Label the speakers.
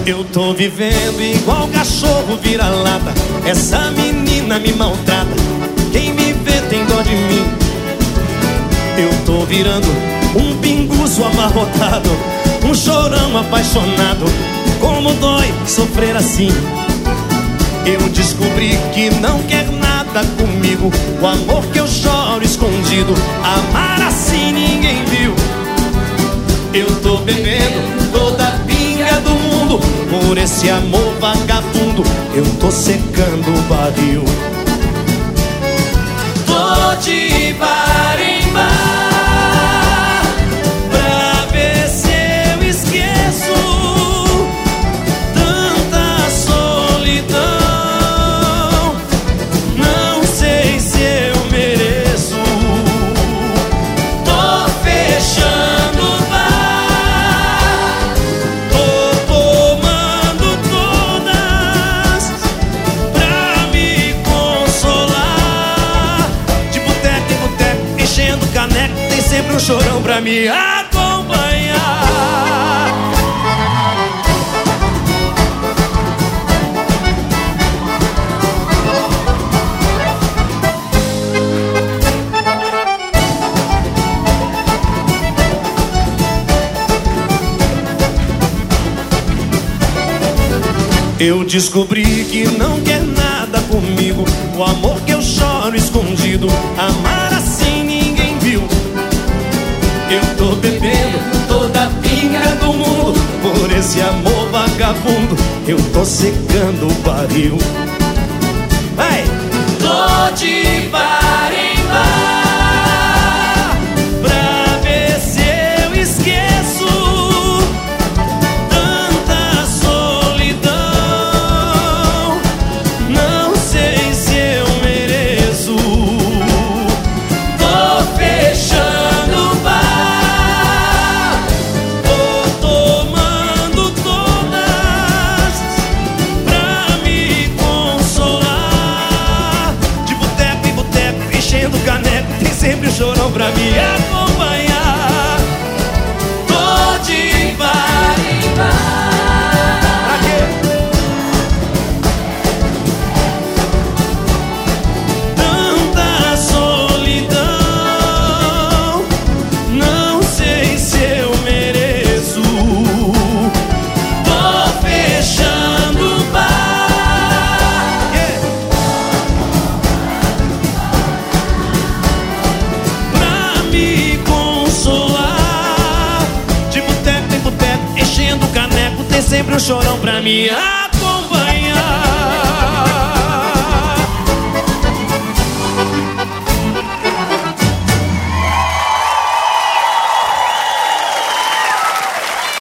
Speaker 1: Eu tô vivendo igual cachorro vira-lata. Essa menina me maltrata. Quem me vê tem dó de mim. Eu tô virando um pinguço amarrotado, um chorão apaixonado. Como dói sofrer assim. Eu descobri que não quer nada comigo. O amor que eu choro escondido, amar assim ninguém viu. Eu tô bebendo toda a pinga do mundo. Por esse amor vagabundo eu tô secando o barril. Tô de bar em bar pra ver se eu esqueço tanta solidão. Não sei se eu mereço. Tô fechando o bar, tô tomando todas pra me consolar. De boteco em boteco, enchendo caneco, tem sempre um chorão pra me acompanhar. Eu descobri que não quer nada comigo. O amor que eu choro escondido, amar assim ninguém viu. Eu tô bebendo toda a pinga do mundo. Por esse amor vagabundo eu tô secando o barril. Vai! Tô de bar em bar pra ver se eu esqueço tanta solidão. Não sei se eu mereço. Tô fechando o bar, tô tomando todas pra me consolar. De boteco em boteco, enchendo caneco, tem sempre um chorão pra me acompanhar. Tô de bar em bar. Aqui. Tanta solidão, não sei se eu mereço. Tô fechando o bar, pra me consolar. De boteco em boteco, enchendo o caneco, tem sempre um chorão pra me